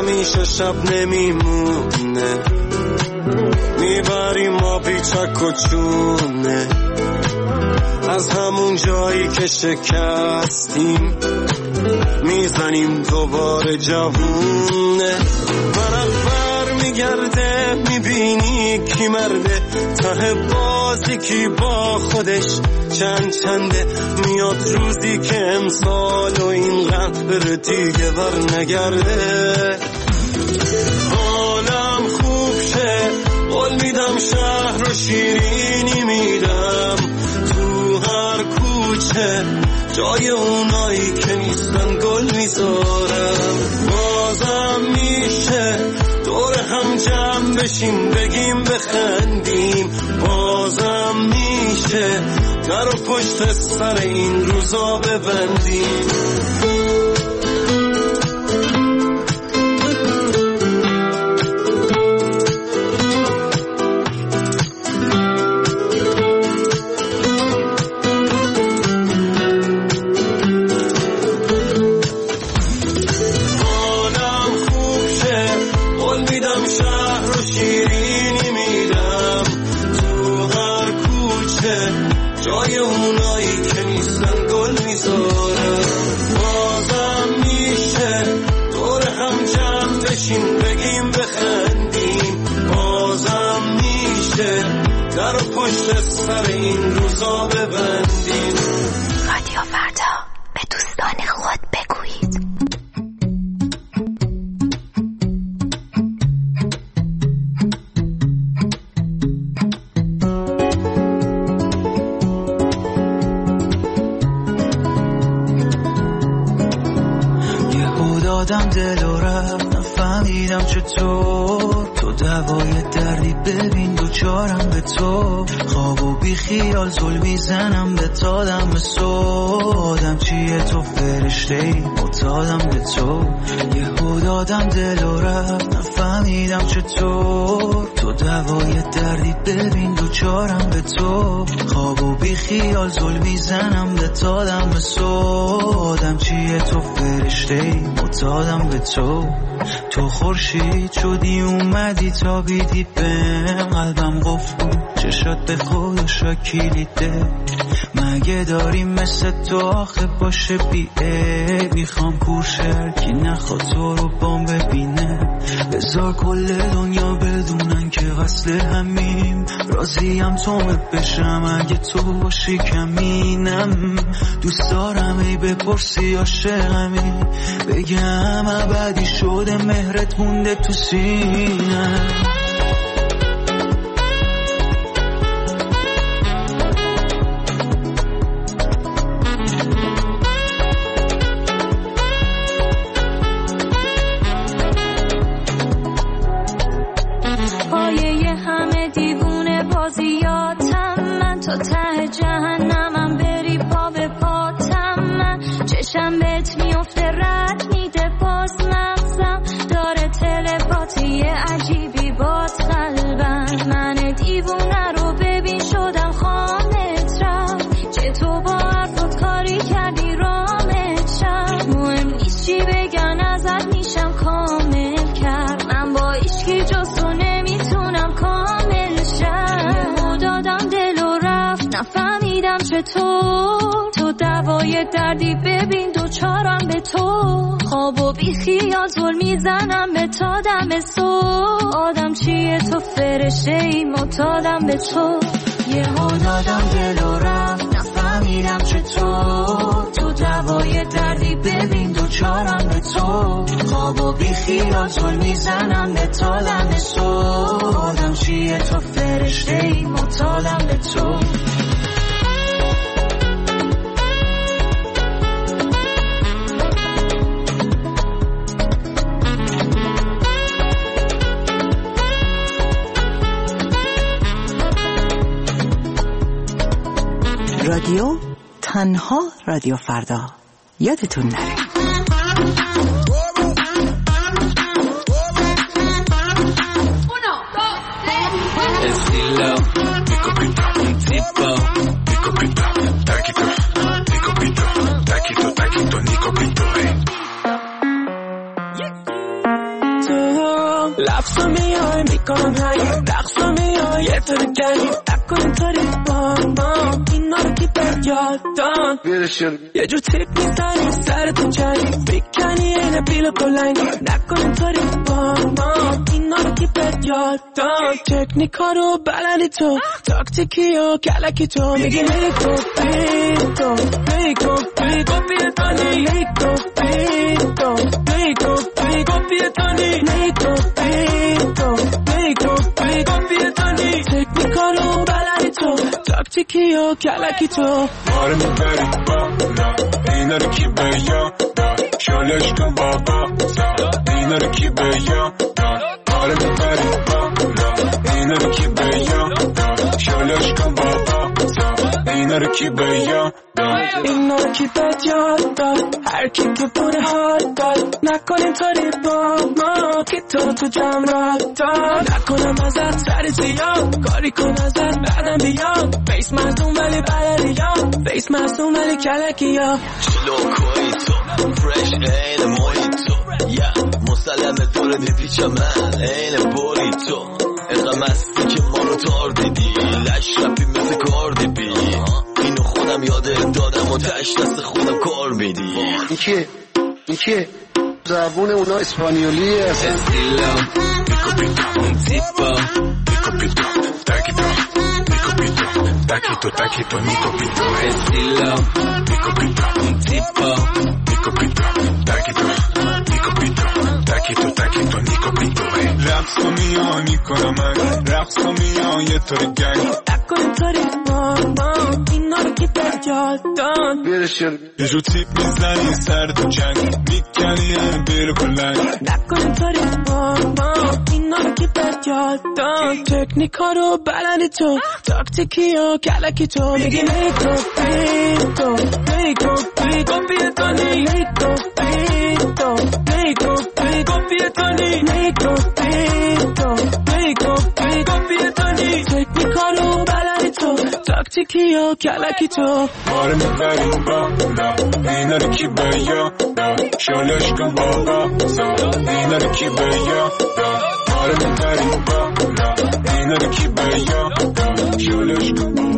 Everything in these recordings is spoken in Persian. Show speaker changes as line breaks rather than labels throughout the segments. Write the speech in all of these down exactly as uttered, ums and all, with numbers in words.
همیشه شب نمیمونه، میبریم ما پیچک و چونه از همون جایی که شکستیم، میزنیم دوباره جوونه. ورق بر میگرده میبینی کی مرده، ته بازی کی با خودش چند چنده. میاد روزی که امسال و این قبر دیگه بر نگرده. حالم خوب شه قول میدم، شهر و شیرینی میدم، تو هر کوچه جای اونایی که نیستن گل میذارم. بازم میشه دور هم جمع بشیم بگیم بخندیم، بازم میشه در و پشت سر این روزا ببندیم. جای اونایی که نیستن گل میذارم. بازم میشه دور هم جمع بشیم بگیم بخندیم، بازم میشه در و پشت سر این روزا ببندیم.
رادیو فردا، به دوستان خود بگویید.
دادم دل و رفت نفهمیدم چطور، تو دوای دردی ببین دوچارم به تو. خواب و بی خیال زل میزنم به تادم به سودم، چیه تو فرشته ای متادم به تو. یهو دادم دل و رفت نفهمیدم چطور، تو دوای دردی ببین دوچارم به تو. خواب و بی خیال زل میزنم به تادم به سودم، چیه تو فرشته ای متادم به تو. تو خورشید شدی اومدی تا بیدی بهم، قلبم قفل بود چشات به خودشا کلیده. مگه داریم مثل تو آخه باشه بی عیب، میخوام کورشر که نخواد تو رو بام ببینه. بذار کل دنیا بدونن که وصل همیم، راضیم تو بشم اگه تو باشی کمینم. دوست دارم ای بپرسی عاشقمی، بگم ابدی شده مهرت مونده تو سینه.
پایه همه دیوونه بازیاتم من، تا ته جهنمم بری پا به پاتم من. چشم بهت میفته رد میده باز مغزم، داره تلپاتی عجیبی باد قلبم. من دیوونه رو ببین شدم خامت رفت، چه تو با حرفت کاری کردی رامت شد. مهم نیست چی بگن ازت میشم کامل کرد، من با عشقی جز تو نمیتونم کامل شم. دادم دل و رفت نفهمیدم چطور، تو دوای دردی ببین دوچارم به تو. خواب و بی خیال زل میزنم به تا دم صبح، آدم چیه تو فرشته ای متادم به تو. یهو دادم دل و رفت نفهمیدم چطور، تو دوای دردی ببین دوچارم به تو. خواب و بی خیال زل میزنم به تا دم صبح، آدم چیه تو فرشته ای متادم به تو.
رادیو تنها رادیو فردا، یادتون نره.
لفظا میای میکنم هنگ رقصا میای یه طور گنی نکن اینطوری با ما اینا رو کی بد یاد دان یه جور تیپ میزنی سرتو جنگی بکنی این بیل بلنگی نکن اینطوری با ما اینا رو کی بد یاد دان تکنیکا رو بلدی تو تاکتیکی و کلکی تو میگی لیکو بیتو لیکو بیتو بیتانی لیکو بیتو لیکو بیتو بیتانی لیکو بیتو لیکو بیتو بیتانی تکنیکا رو بلدی تو تاکتیکی و کلکی تو
ماره میبری بالا اینا رو کی به یاد شالش کن بابا اینا رو کی به یاد ماره میبری بالا اینا رو کی به یاد شالش کن بابا اینا رو کی به یاد
اینا رو کی به یاد داد هر کی که بوده حال داد نکنیم طوری با ما که تو تو جمع را داد نکنم ازت سر زیاد کاری کن ازت بعدم بیاد فیس مصدوم ولی بلدیاد فیس مصدوم ولی کلکی ها
لوکوی تو فرش این مویتو یا مسلم دور میپیچم من این بوری تو اینقدر مستی که ما رو تار دیدی لشرفی مثل کاردی بی اینو خودم یاده دادم و تش دست خودم کار میدی
این کیه؟ این کیه؟ زبون اونا اسپانیولیه اصلا
استیلام بیکو بیتو اون تیپا بیکو بیتو تاکی تو بیکو بیتو تاکی تو تاکی تو نیکو بیتو استیلام بیکو بیتو اون تیپا بیکو بیتو تاکی تو نیکو بیتو تاکی تو تاکی تو نیکو بیتو
رقص و میان میکنم من رقص و میان یه طور گنگ
نکن طوری با ما اینا رو کی به یاد داد
بیرشون
یه جو تیپ میزنی سر تو جنگ میکنی بیل کلنگ
نکن طوری با ما اینا رو کی به یاد داد تکنیکا رو بلدی تو تاکتیکی و کلکی تو میگی لیکو بیتو لیکو بیتو بیتانی لیکو بیتو لیکو بیتو بیتانی لیکو بیتو لیکو بیتو بیتانی تکنیکا رو بلدی تو تاکتیکی و کلکی تو
ماره میبری بالا اینا رو کی به یاد شالش کن بابا اینا رو کی به یاد ماره میبری بالا اینا رو کی به یاد شالش کن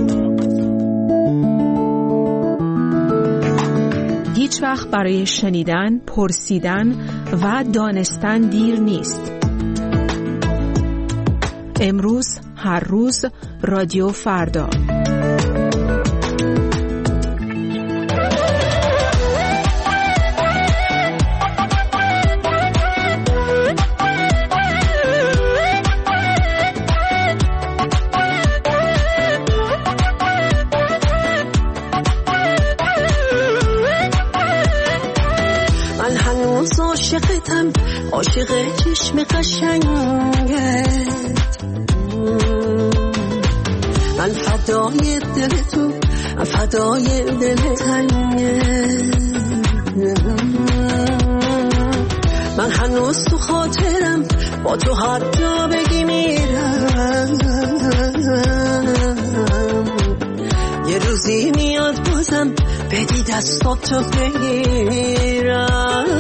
هیچ وقت برای شنیدن، پرسیدن و دانستن دیر نیست. امروز، هر روز، رادیو فردا.
عاشقتم عاشق چشم قشنگت من فدای دل تو فدای دل تنگت من هنوز تو خاطرم با تو حتی بگی میرم یه روزی میاد بازم بدی دستاتو بگیرم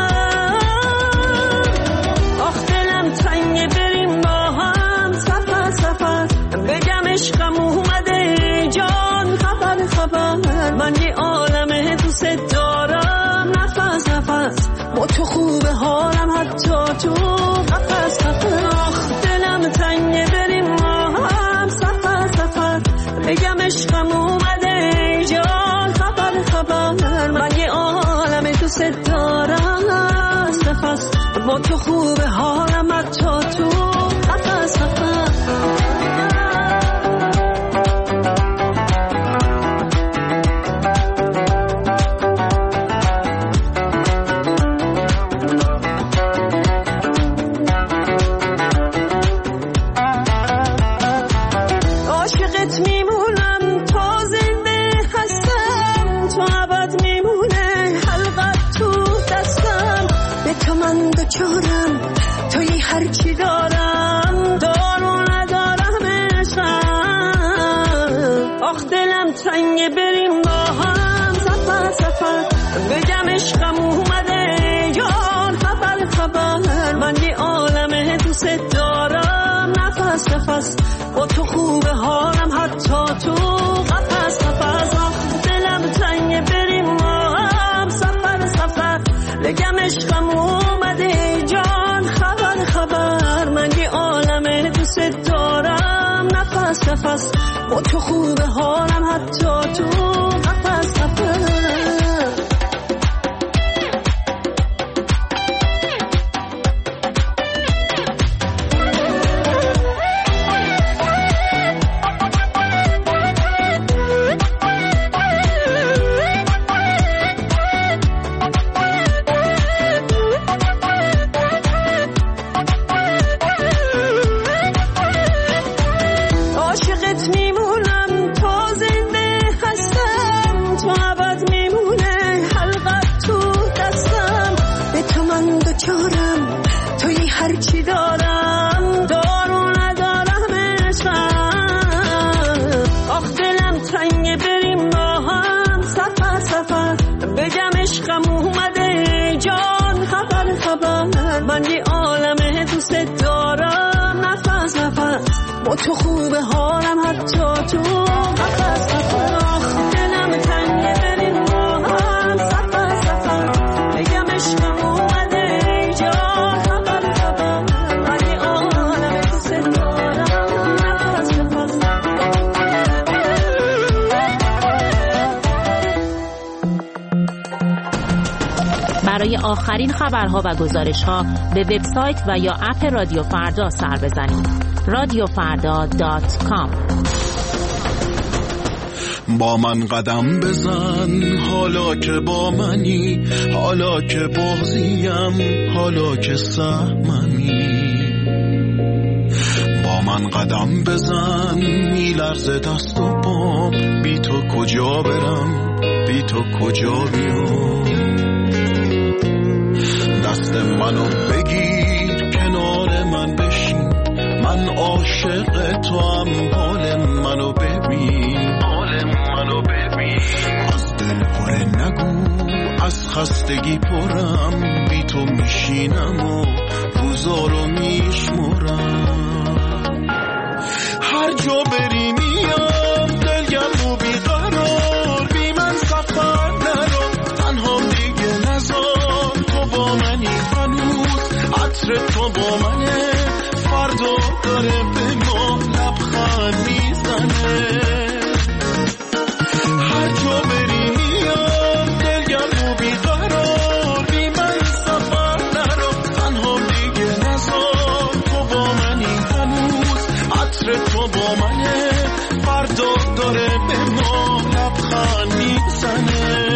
عشقم اومده جان خبر خبر من یه عالمه دوست دارم نفس نفس با تو خوبه حالم حتی تو قفس قفس دلم تنگه بریم ما هم سفر سفر بگم عشقم اومده جان خبر خبر من یه عالمه دوست دارم نفس نفس با تو خوبه حالم حتی تو قفس قفس چورم توی هر چی دارم دارو ندارم عشقم آخ دلم تنگه بریم با هم سفر سفر بگم عشقم اومده یار خبر خبر من یه عالمه با تو خوبه حالم حتی تو قفس قفس. من یه عالمه دوست دارم نفس نفس با تو خوبه حالم حتی تو قفس قفس. دلم تنگه بریم با هم سفر سفر بگم عشقم اومده جان خبر خبر. من یه عالمه دوست دارم نفس نفس.
برای آخرین خبرها و گزارش‌ها به وبسایت و یا اپ رادیو فردا سر بزنید. رادیو فردا دات کام.
با من قدم بزن حالا که با منی، حالا که بازیم، حالا که سهممی. با من قدم بزن میلرزه دست و پام، بی تو کجا برم، بی تو کجا بیام. دست منو بگیر کنار من بشین، من عاشق تو هم، حال منو ببین، حال منو ببین. از دل پره نگو، از خستگی پرم، بی تو میشینم و روزا رو میشمرم. هر جا بری میام دلگرم و بیقرار، بی من سفر نرو تنها دیگه نزار. تو با منی هنوز، عطر تو با منه، فردا داره به ما لبخند میزنه. هر جا بری میام دلگرم و بیقرار، بی من سفر نرو تنها دیگه نزار. تو با منی هنوز، عطر تو با منه، فردا داره به ما لبخند میزنه.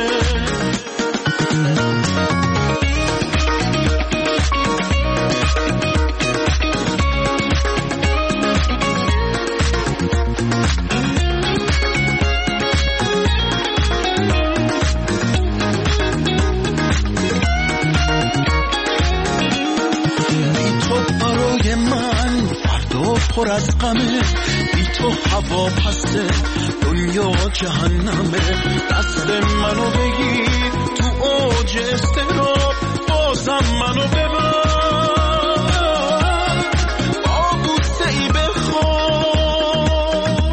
پر از غمه، بی تو هوا پسته، دنیا جهنمه. دست منو بگیر تو اوج استراب، بازم منو ببر با بوسه ای بخواب.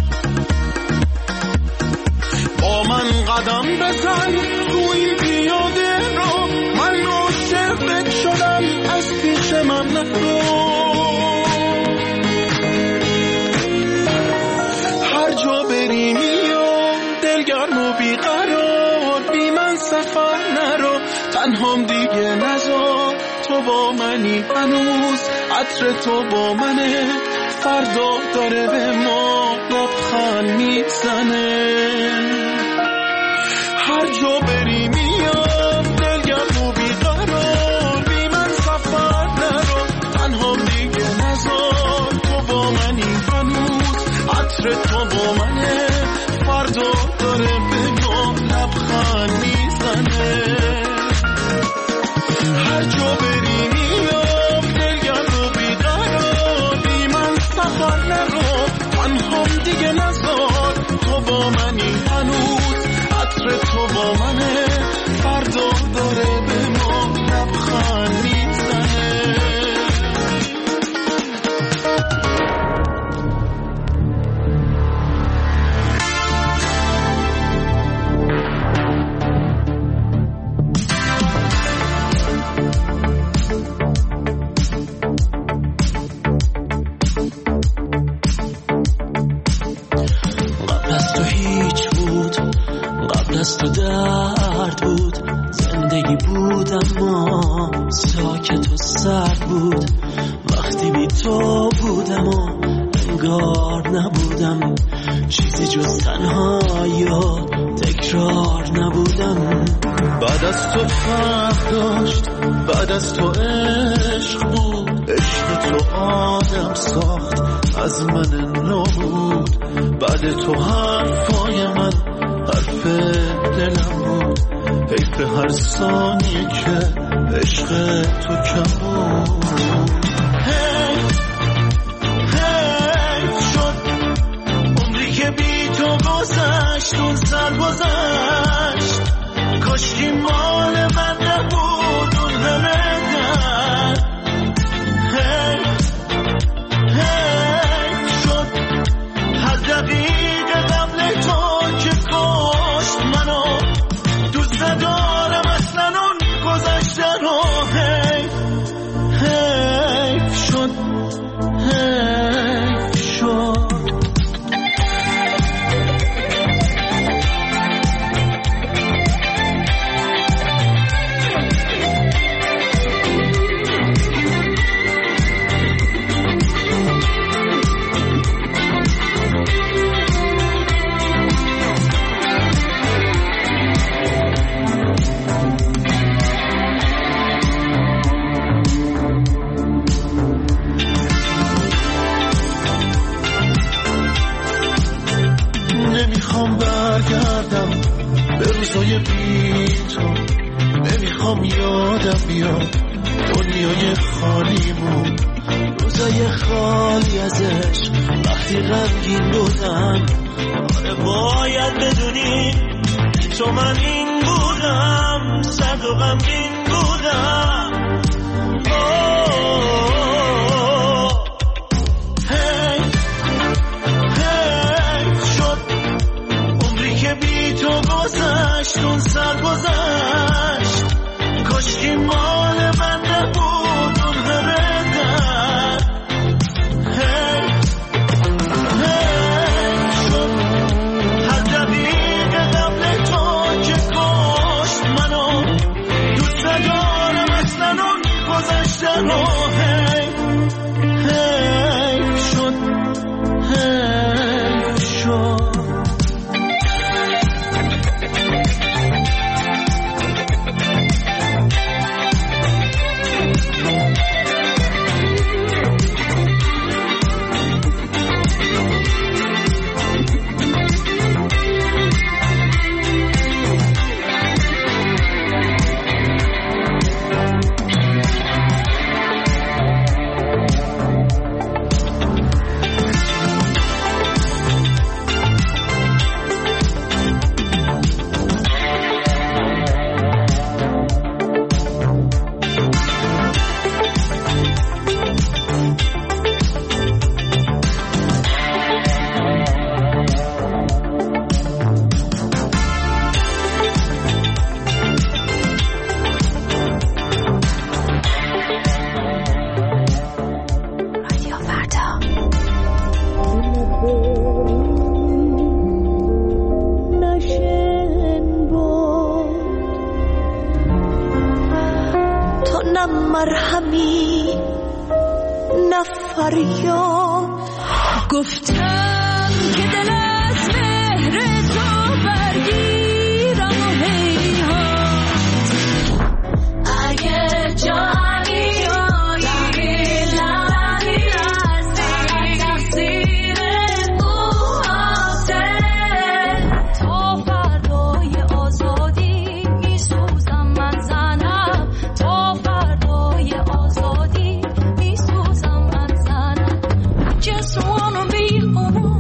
با من قدم بزن تو این پیاده رو، من عاشقت شدم از پیش من نرو. جا بری میام دلگرم و بیقرار، بی من سفر نرو تنهام دیگه نزار. تو با منی هنوز، عطر تو با منه، فردا داره به ما لبخند میزنه. هر جا بری میام دلگرم و بیقرار، بی من سفر نرو تنهام دیگه نزار. تو با منی هنوز، عطر تو با منه، فردا داره به ما لبخند میزنه. هر جا بری میام دلگرم و بیقرار، بی من سفر نرو تنهام دیگه نزار. تو با منی هنوز، عطر تو با منه،
سرد بود وقتی بی تو بودم و انگار نبودم چیزی جز تنهایی و تکرار نبودم.
بعد از تو فرق داشت، بعد از تو عشق بود، عشق تو آدم ساخت از من نو بود. بعد تو حرفای من حرف دلم بود، حیف هر ثانیه که عشق تو کم بود. حیف حیف شد عمری که بی تو گذشت، اون سر گذشت، کاشکی مال من نبود اون همه در. حیف حیف شد هر دقیقه قبل تو که کشت منو، دوست ندارم اصلا اون گذشته رو. حیف حیف شد حیف شد. نمیخوام برگردم به روزای بی تو، نمیخوام یادم بیاد دنیای خالیمون، روزای خالی از عشق وقتی غمگین بودم. آره باید بدونی تو من این بودم، سرد و غمگین بودم. اون سر گذشت، کاشکی مال من نبود اون همه در. حیف حیف شد هر دقیقه قبل تو که کشت منو، دوست ندارم اصلا اون گذشته رو. حیف حیف شد حیف شد.
مرهمی نفریاد گفتم که دل از مهر تو برگیرم و هیهات اگه جانی هایی لبی رزی تقصیر موهاته تو فردای آزادی میسوزم من زنم تو فردای آزادی میسوزم من زنم just wanna be home.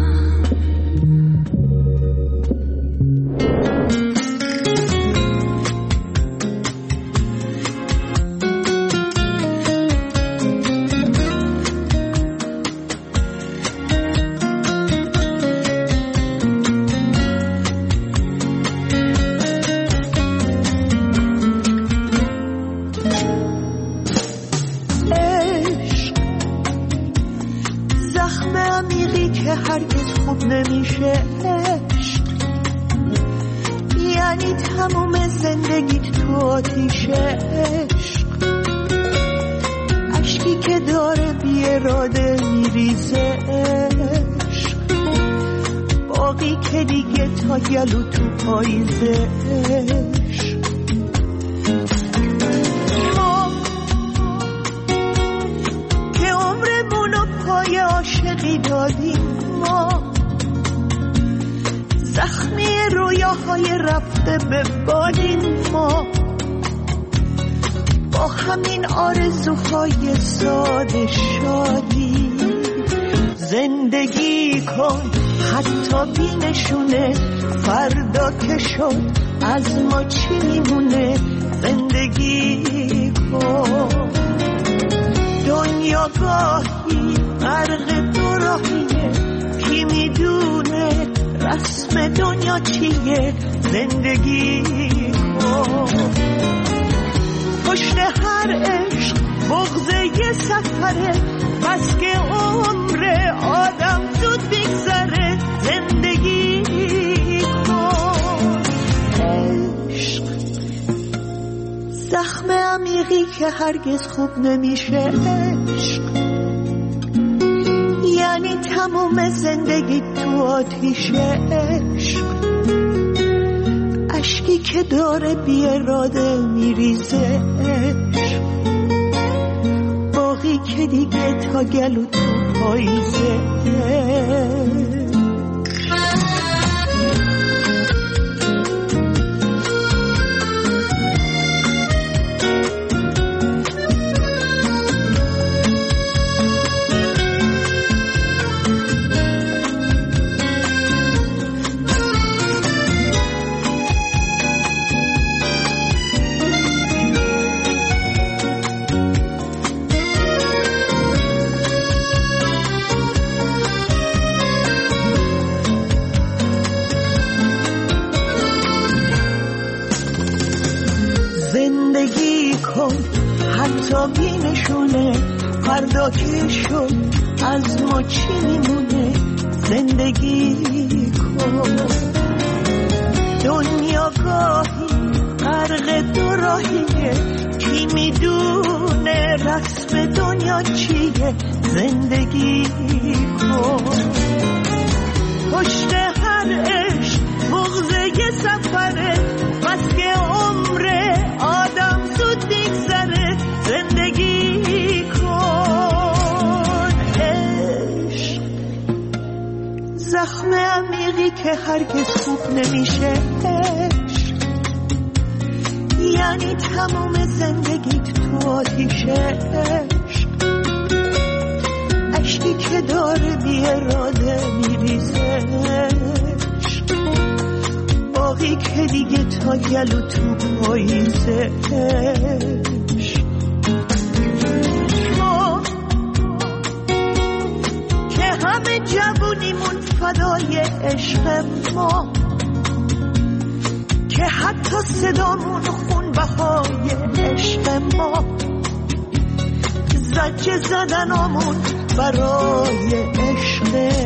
هرگز خوب نمیشه عشق یعنی تموم زندگیت تو آتیشه عشق
میریزه عشق، باقی که دیگه تا گلو تو پاییزه عشق. ما که عمرمونو پای عاشقی دادیم، ما زخمی رویاهای رفته به بادیم، ما با همین آرزوهای ساده شادی. زندگی کن حتی بی نشونه، فردا که شد از ما چی میمونه. زندگی کن، دنیا گاهی غرق دو راهیه، کی میدونه رسم دنیا چیه. زندگی کن، پشت هر عشق بغض یه سفره، بس که عمر آدم زود بگذره. زندگی کن، عشق زخم عمیقی که هرگز خوب نمیشه. عشق یعنی تموم زندگی تو آتیشه. عشق اشکی که داره بی اراده میریزه. عشق باقی که دیگه تا گلو تو پاییزه. زندگی کن حتی بی نشونه، فردا که شد از ما چی میمونه. زندگی کن، دنیا گاهی غرق دو راهیه، کی میدونه رسم دنیا چیه. زندگی کن، پشت هر عشق بغض یه سفره، بس که عمر آدم زود بگذره. زندگی کن، عشق زخم عمیقی که هرگز خوب نمیشه. عشق یعنی تموم زندگیت تو آتیشه. عشق اشکی که داره بی اراده میریزه. باقی که دیگه تا گلو تو پاییزه. ما که همه جوونیمون فدای عشق، ما که حتی صدامون خون بهای عشق، ما زجه زدنامون برای عشق.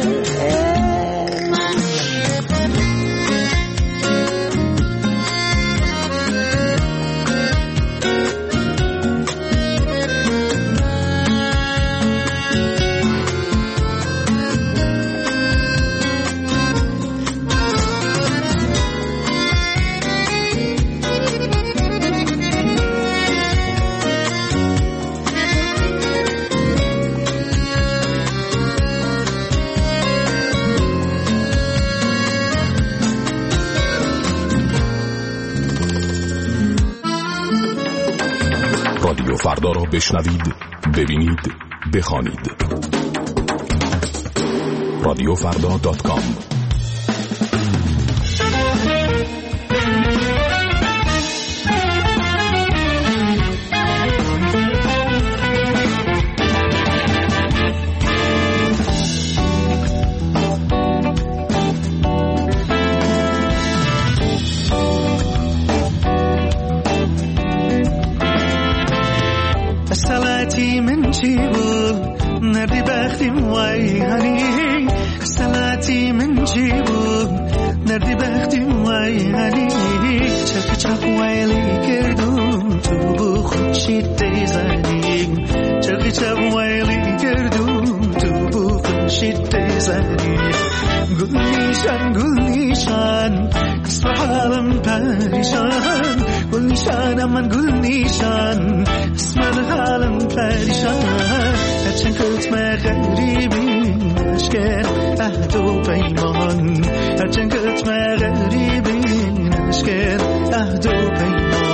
رادیو فردا را بشنوید، ببینید، بخوانید. رادیو فردا دات کام.
سلعتی من چی بود نردی بختیم وای هنی. سلعتی من چی بود نردی بختیم وای هنی. چپ چپ وایلی کردم تو بو خودشی دیزنیم. چپ چپ وایلی کردم تو زدی گل نیشان گل نیشان اسم حالم پریشان گل نیشان من گل نیشان اسم حالم پریشان هرچند کتم غریبی نشکر عهد و پیمان هرچند کتم غریبی نشکر عهد و پیمان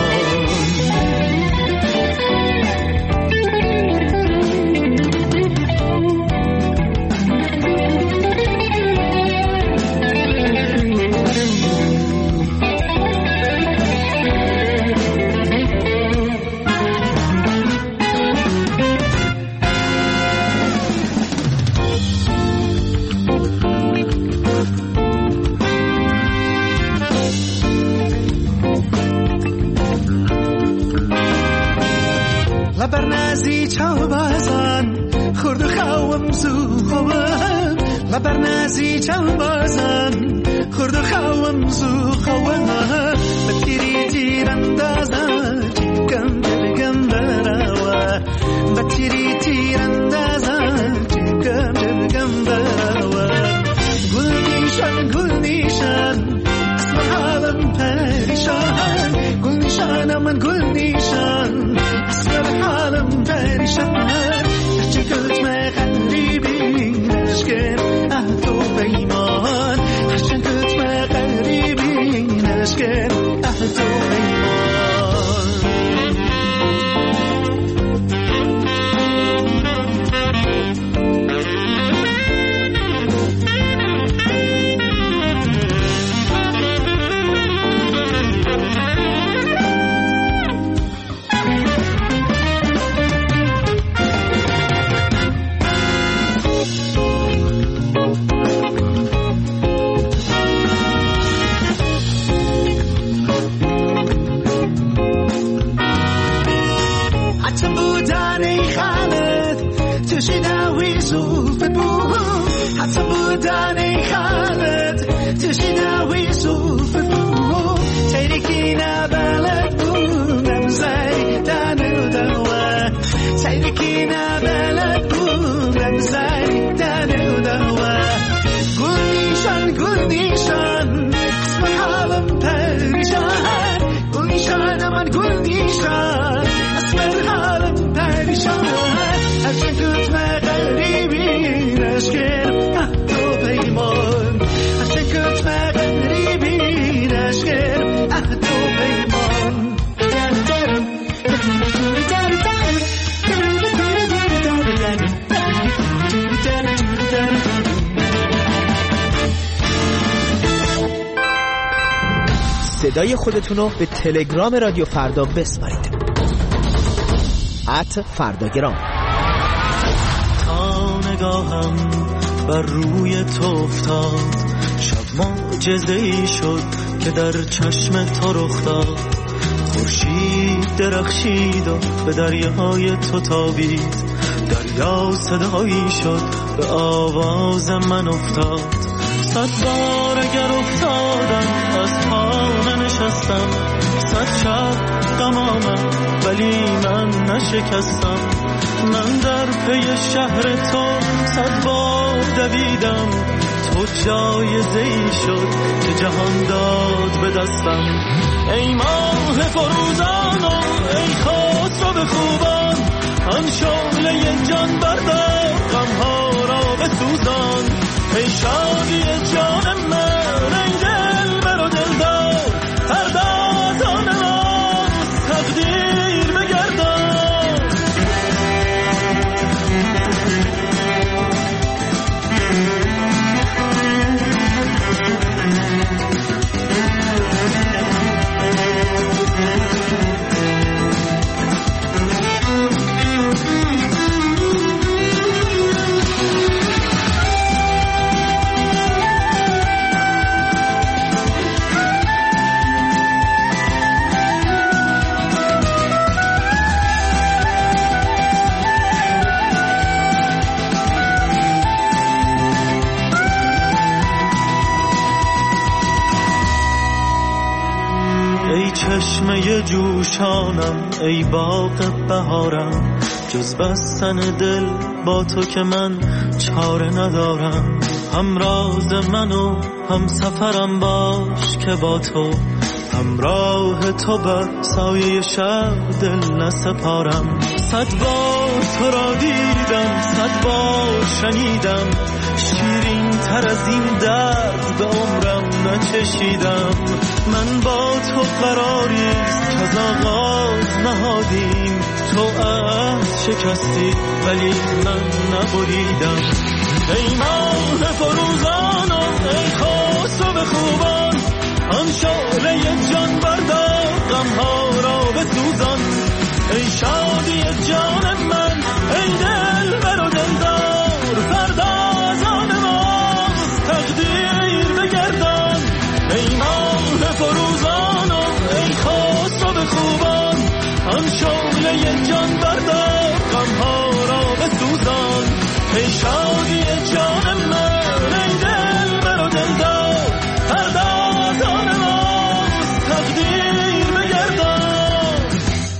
لبرنازی چاو بازان خورد خوام زو خوام لبرنازی چاو بازان خورد خوام زو خوام بتیری تیراندازان کم جلگم براوا بتیری تیراندازان کم جلگم براوا گل نیشان گل نیشان اسم حالم پریشان گل نیشان من گل نیشان اسم حالم پریشان هرچه کتم غریبی نشکر عهد و پیمان هرچه کتم غریبی نشکر عهد و پیمان حتی بودن ای خالت تشناوی صوف بو تیرکی نبلد بودم زیدن و دوا تیرکی نبلد بودم زیدن و دوا گل نیشان گل نیشان اسم حالم پریشان گل نیشان من گل نیشان اسم حالم پریشان هرچند کتم غریبی نشکر عهد و پیمان هرچند کتم غریبی نشکر عهد و پیمان
صدای خودتونو به تلگرام رادیو فردا بسپارید ات فرداگرام.
تا نگاهم بر روی تو افتاد شب معجزه‌ای شد که در چشم تو رخ داد خورشید درخشید و به دریای تو تابید دریا صدایی شد به آواز من افتاد صد بار اگر افتادم از پا ننشستم صد شب غم آمد ولی من نشکستم من در پی شهر تو صد بار دویدم تو جایزه‌ای شد که جهان داد به دستم ای ماه فروزان و ای خسرو به خوبان آن شعله جان بردار غمها را بسوزان ای شادی جان من ای دل بر و دلدار پردازان ما تقدیر بگردان چشمه جوشانم ای باغ بهارم جز بستن دل با تو که من چاره ندارم هم راز منو هم سفرم باش که با تو همراه تو بر سایه شب دل نسپارم. صد بار تو را دیدم، صد بار شنیدم، شیرین تر از این درد به عمرم نچشیدم. من با تو قراریست که از آغاز نهادیم، تو عهد شکستی ولی من نبریدم. ای ماه فروزان و ای خسرو به خوبان، آن شعله جان بردار غمها را بسوزان. ای شادی جان من، ای دل بر و دلدار، فردا از آن ماست تقدیر بگردان. ای ماه فروزان و ای خسرو به خوبان، آن شعله جان بردار غمها را بسوزان. ای شادی جان من، ای دل بر و دلدار، فردا از آن ماست تقدیر بگردان.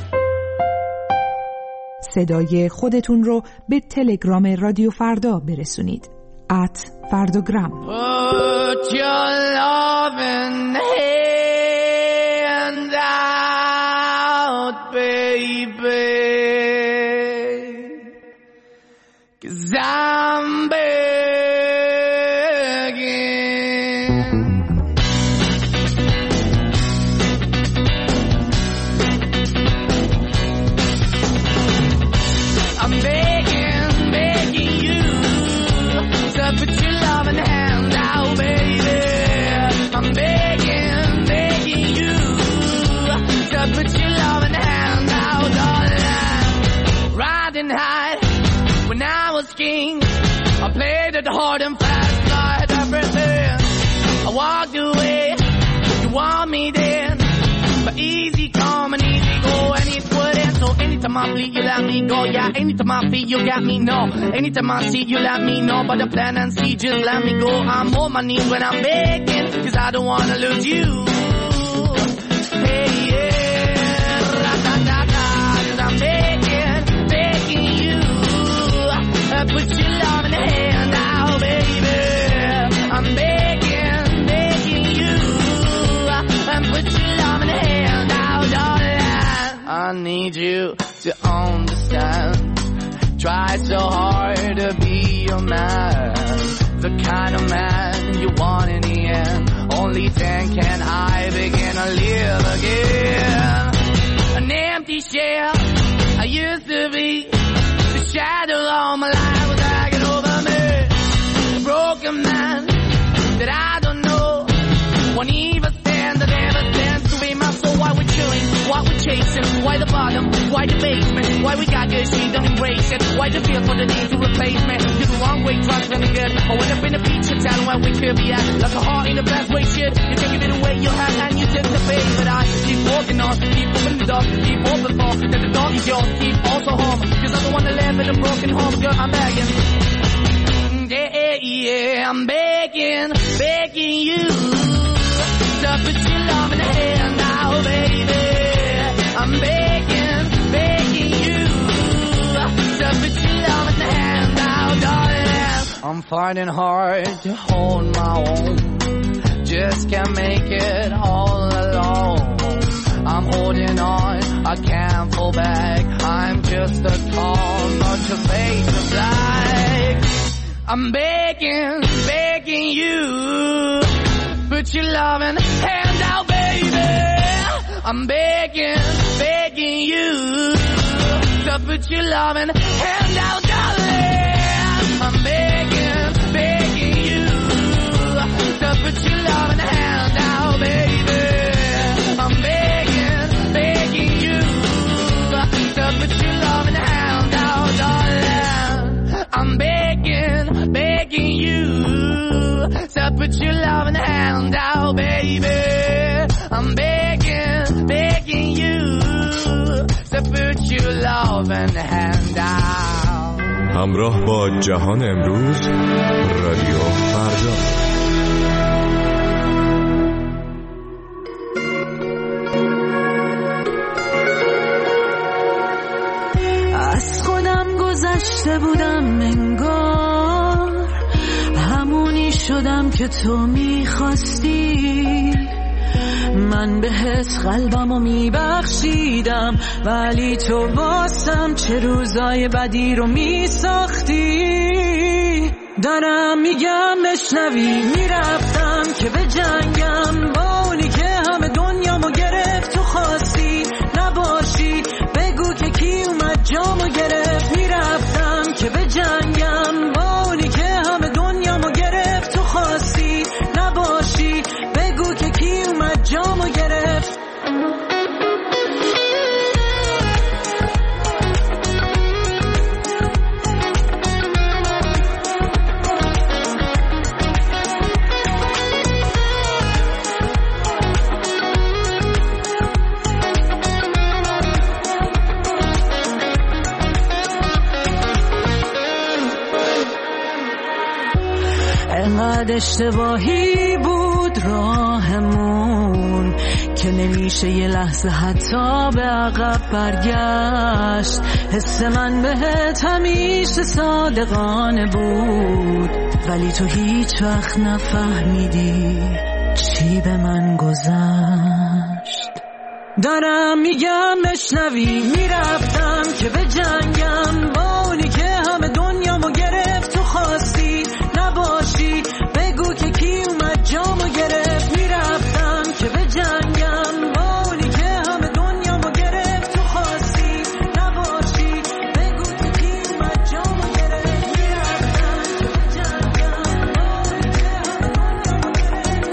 صدای خودتون رو به تلگرام رادیو فردا برسونید. ات فرداگرام.
Put your loving hand out, baby, 'cause I'm begging. I'm begging, begging you to put your loving hand out, baby. I'm begging, begging you to put your loving hand out, darling. Riding high when I was king, I played it hard and fast, I had everything. I walked away, you want me then, but easy come and easy go, and it wouldn't. So anytime I bleed, you let me go. Yeah, anytime I feel, you got me, no. Anytime I see, you let me know. But the plan and see, just let me go. I'm on my knees when I'm begging, 'cause I don't wanna lose you. Hey, yeah, ra-da-da-da, 'cause I'm begging, begging you. Put your love in the hand out, baby. I'm begging, begging you. And put your love in the hand out, darling. I need you to understand. Try so hard to be your man, the kind of man you want in the end. Only then can I begin to live again. An empty shell I used to be, the shadow of my life was hanging over me. A broken man that I don't know, won't even stand, that never stands to be my soul. Why we chilling, why we chasing, why the bottom, why the basement, why we got good, she don't embrace it. Why the feel for the need to replace me? You're the wrong way, trying to be good. I went up in a feature town where we could be at, like a heart in the best way, shit. You can give it away, you have, and you tend to pay. But I keep walking on, keep opening the door, keep open for, that the door is yours, keep also home. 'Cause I don't wanna live in a broken home, girl, I'm begging. Yeah, yeah, I'm begging, begging you to put your love in the hand now, baby. I'm begging, begging you to put your love in the hand now, darling. I'm finding hard to hold my own, just can't make it all alone. I'm holding on, I can't fall back. I'm just a call, not your face of black. I'm begging, begging you, put your loving hand out, baby. I'm begging, begging you, to put your loving hand out, darling. I'm begging, begging you, to put your loving hand out, baby. I'm begging, begging you, to put your loving hand out, darling. I'm begging, begging you, to put your loving hand out, baby. I'm begging, begging you, to put your loving hand out.
همراه با جهان امروز، رادیو فردا.
از خودم گذشته بودم انگار، همونی شدم که تو میخواستی، من بهت قلبمو میبخشیدم، ولی تو واسم چه روزای بدی رو میساختی. دارم میگم بشنوی، میرفتم که به جنگم با اونی که همه دنیامو گرفت. تو خواستی نباشی، بگو که کی اومد جامو گرفت. میرفتم که به جنگم با اونی که همه دنیامو گرفت. تو خواستی نباشی، بگو که کی اومد جامو گرفت. انقدر اشتباهی بود راهمون که نمیشه یه لحظه حتی به عقب برگشت. حس من بهت همیشه صادقانه بود، ولی تو هیچ وقت نفهمیدی چی به من گذشت. دارم میگم بشنوی، میرفتم که به جنگم با اونی که همه دنیامو گرفت. تو خواستی نباشی، بگو که کی اومد جامو گرفت. میرفتم که به جنگم با اونی که همه دنیامو گرفت. تو خواستی نباشی، بگو که کی اومد جامو گرفت. میرفتم که به جنگم با اونی که همه دنیامو گرفت.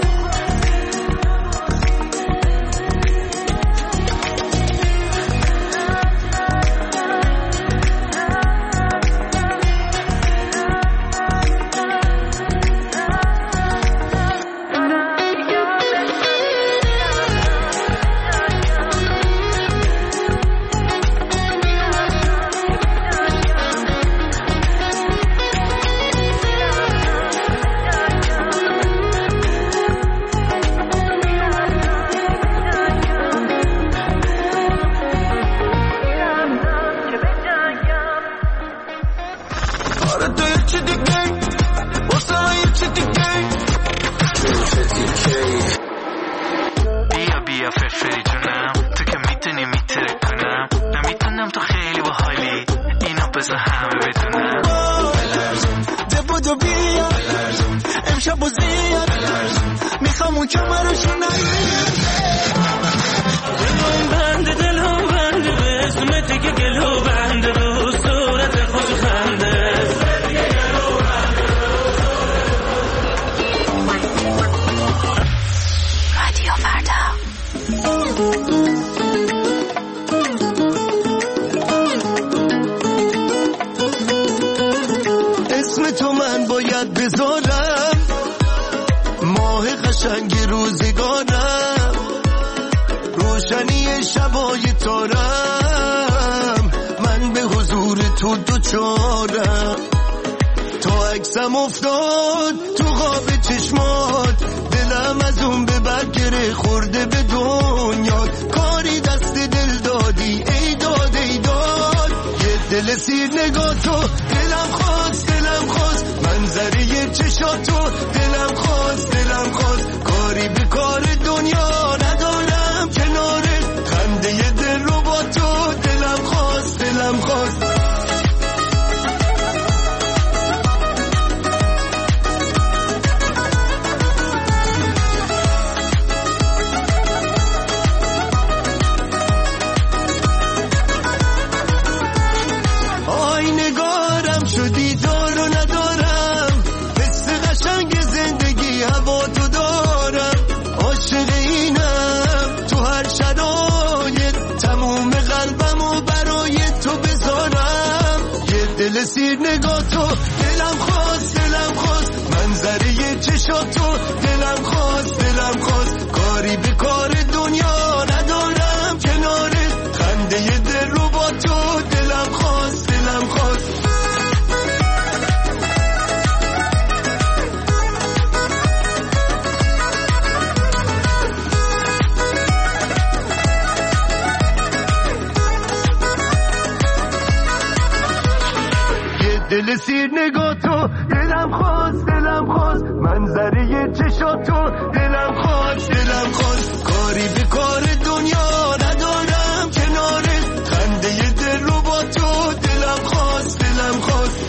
دل سیر نگاه تو دلم خواست دلم خواست منظره چشات تو دلم خواست دلم خواست کاری به کار دنیا ندارم کنارت خنده دل رو با تو دلم خواست دلم خواست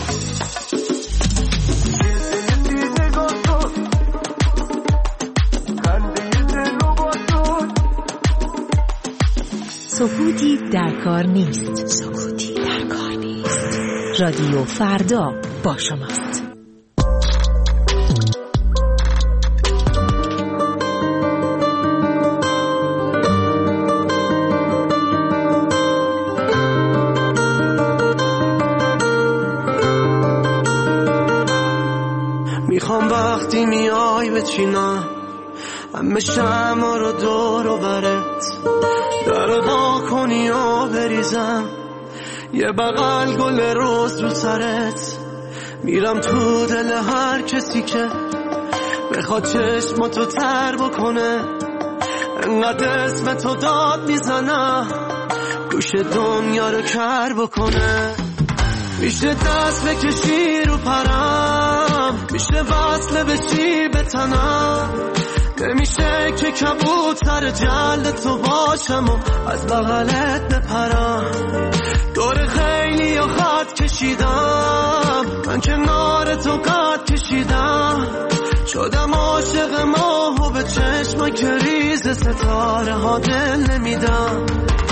سکوتی در کار نیست. سکوتی در کار نیست. رادیو فردا با شماست.
میخوام وقتی میای بچینم همه شمع رو دور و برت در با کنی و بریزم یه بغل گل روز رو سرت میرم تو دل هر کسی که بخواد چشم تو تر بکنه انقدر اسم تو داد میزنم گوش دنیا رو کر بکنه میشه دست بکشی رو پرم میشه وصله بشی به تنم نمیشه که کبوتر جلد تو باشم و از بغلت بپرم دور خیلی و خط کشیدم من کنار تو قد کشیدم شدم عاشق ماه و به چشم که ریز ستاره ها دل نمیدم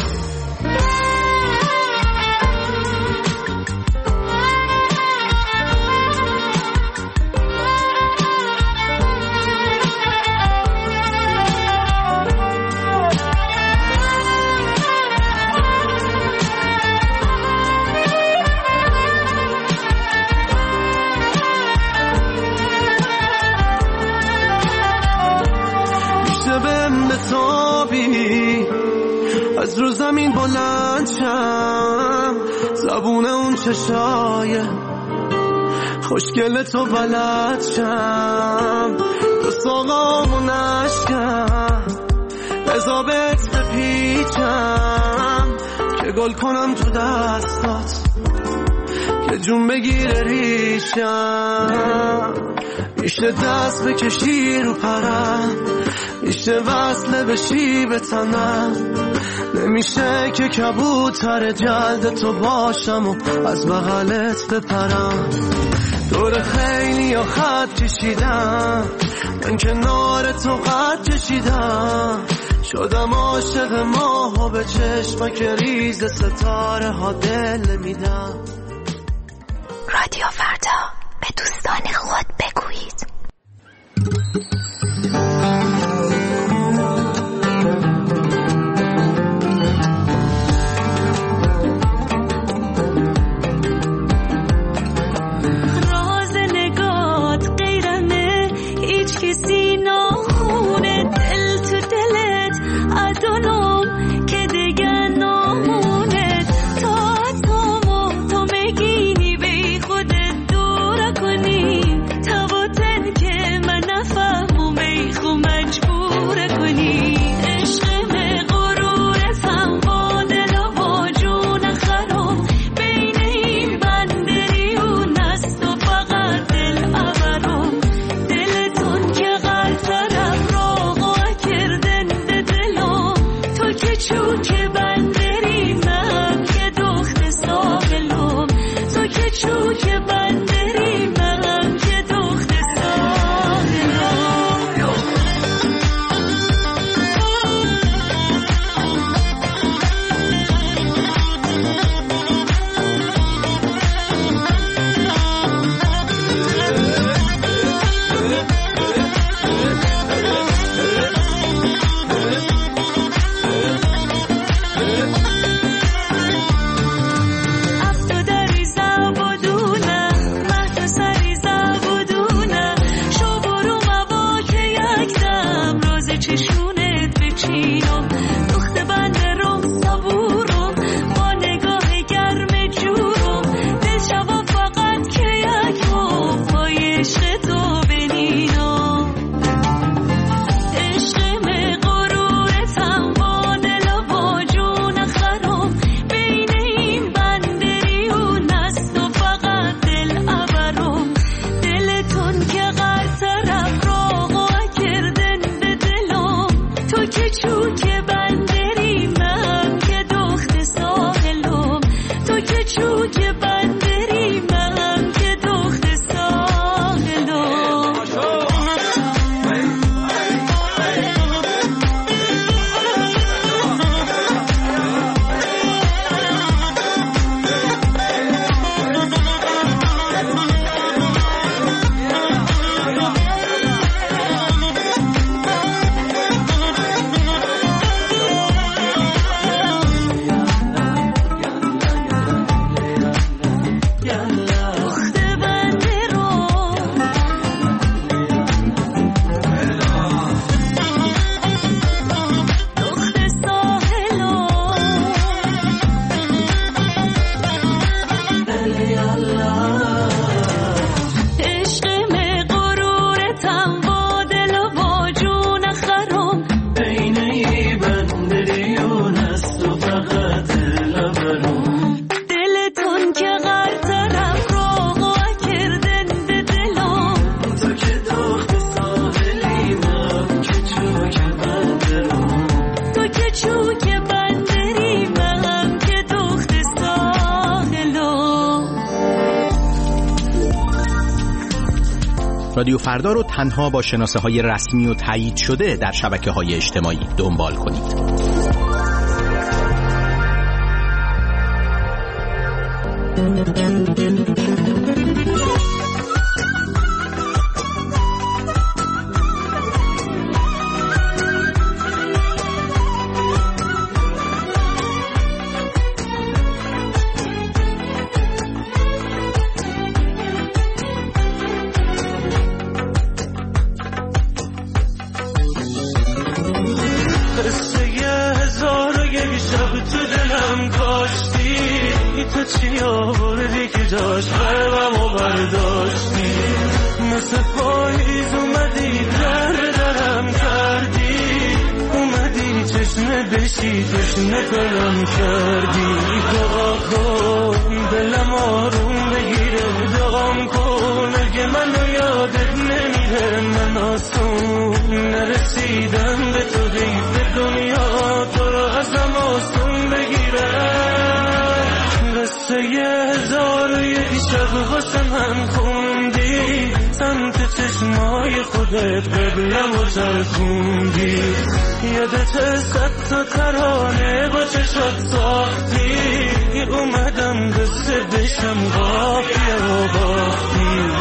از رو زمین بلند شم زبون اون چشای خوشگل تو بلد شم تو ساقامو نشکم بزابت بپیچم که گل کنم تو دستات که جون بگیره ریشم میشه دست بکشی رو پرم میشه وصله بشی به تنم نمیشه که کبوتر جلد تو باشم و از بغلت بپرم دور خیلی یا خط کشیدم من کنار تو قد کشیدم شدم عاشق ماه و به چشمک ریز ستاره ها دل میدم
رادیو فردا به دوستان خود بگویید
رادیو فردا رو تنها با شناسه های رسمی و تایید شده در شبکه های اجتماعی دنبال کنید.
یادت صد تا ترانه با چشات ساختی اومدم دست بشم قافیه و باختی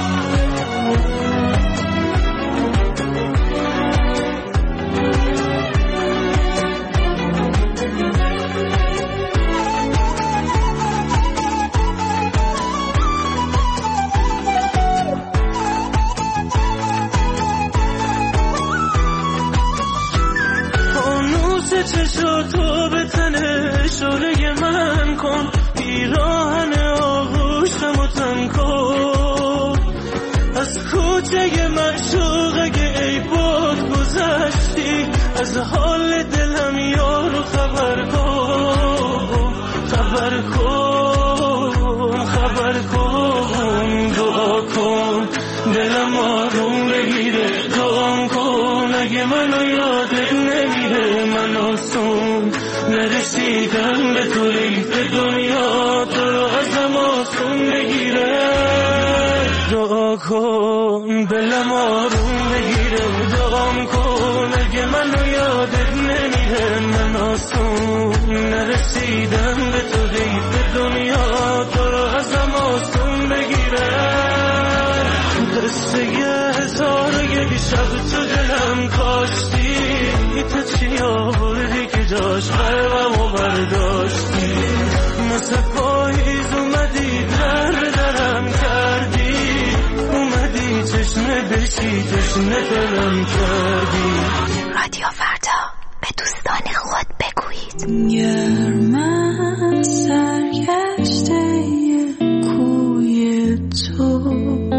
چشاتو به تنه شعله من کن پیراهن آغوشم و تن کن از کوچه معشوق اگه ای باد گذشتی از حال دلم یارو خبر کن خبر کن خبر کن دعا کن دلم آروم بگیره دعا کن اگه منو یادت نمیره من آسون نرسیدم به توی به دنیا تو رو ازم آسون بگیره دعا کن دلم آروم بگیره دعا کن اگه منو یادت نمیره من آسون نرسیدم به توی به دنیا تو رو ازم آسون بگیره قصه هزار و یک شب تو دلم کاشتی تو چی آوردی که جاش قلبم و برداشتی مثل پاییز اومدی در درم کردی اومدی چشمه بشی چشمه دلم کردی
رادیو فردا به دوستان خود بگویید
گرم سرگشته کوی تو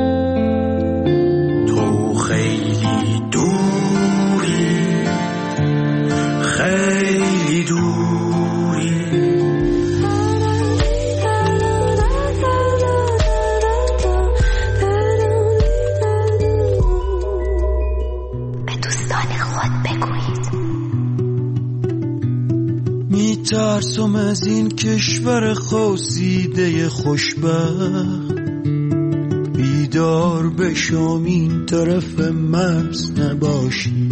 تو خیلی دوری خیلی دوری
به دوستان خود بگویید
میترسم از این کشور خواسیده خوشبخت بیدار بشم این طرف مرز نباشی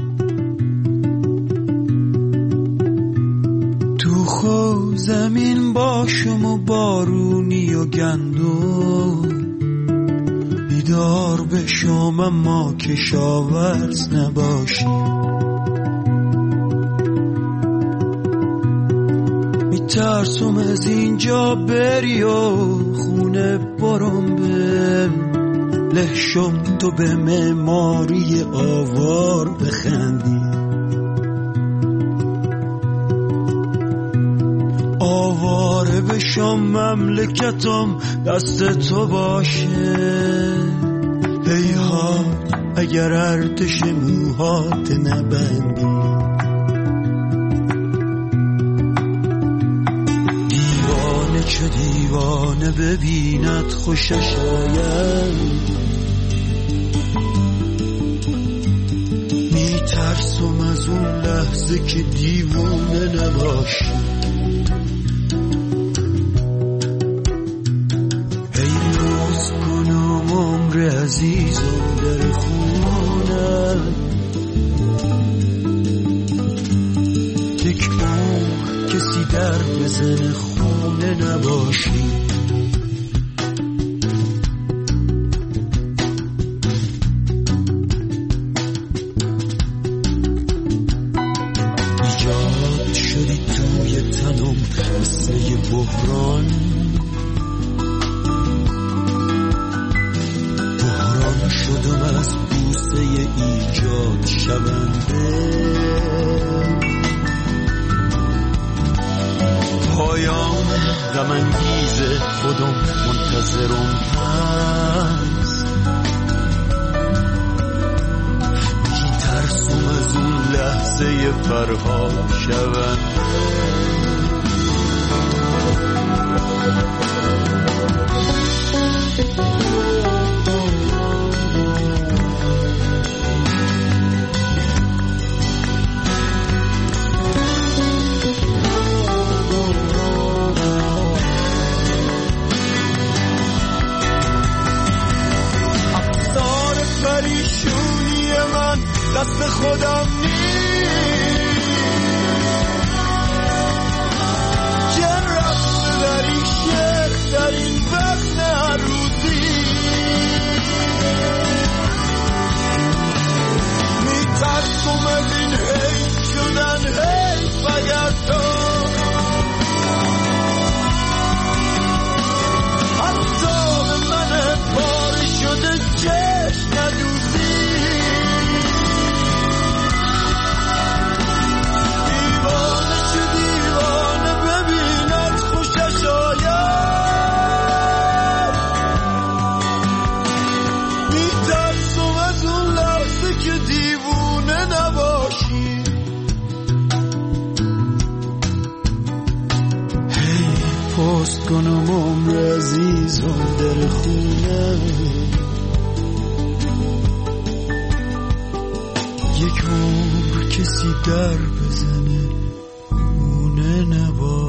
تو خو زمین باشم و بارونی و گندم بیدار بشم اما کشاورز نباشی میترسم از اینجا بری و خونه برم به لحشم تو به معماری آوار بخندی آواره بشم مملکتم دست تو باشه هیهات اگر ارتش موهات نبندی دیوانه چه دیوانه ببیند خوشش آید میترسم از اون لحظه که دیوانه نباشی هی روز کنم عمر عزیزم در خونه، یک عمر کسی در بزن خونه نباشی. ایجاد شدی توی تنم مثل یه بحران، بحران شدم از بوسه ایجاد شونده. پایان غم انگیز خودم منتظرم هست، میترسم از اون لحظه فرهاد شونده. پریشونی من دست خودم نیست که رفت بری شیخ در این وقت عروضی. میترسم از این حیف شدن حیف اگر تو حتی به من پاره شده چشم ندوزی. دیوانه چه دیوانه ببیند خوشش آید. میترسم از اون لحظه که دیوونه نباشی. هی پست کنم عمر عزیزم در خونه، یک عمر کسی در بزنه خونه نباشی.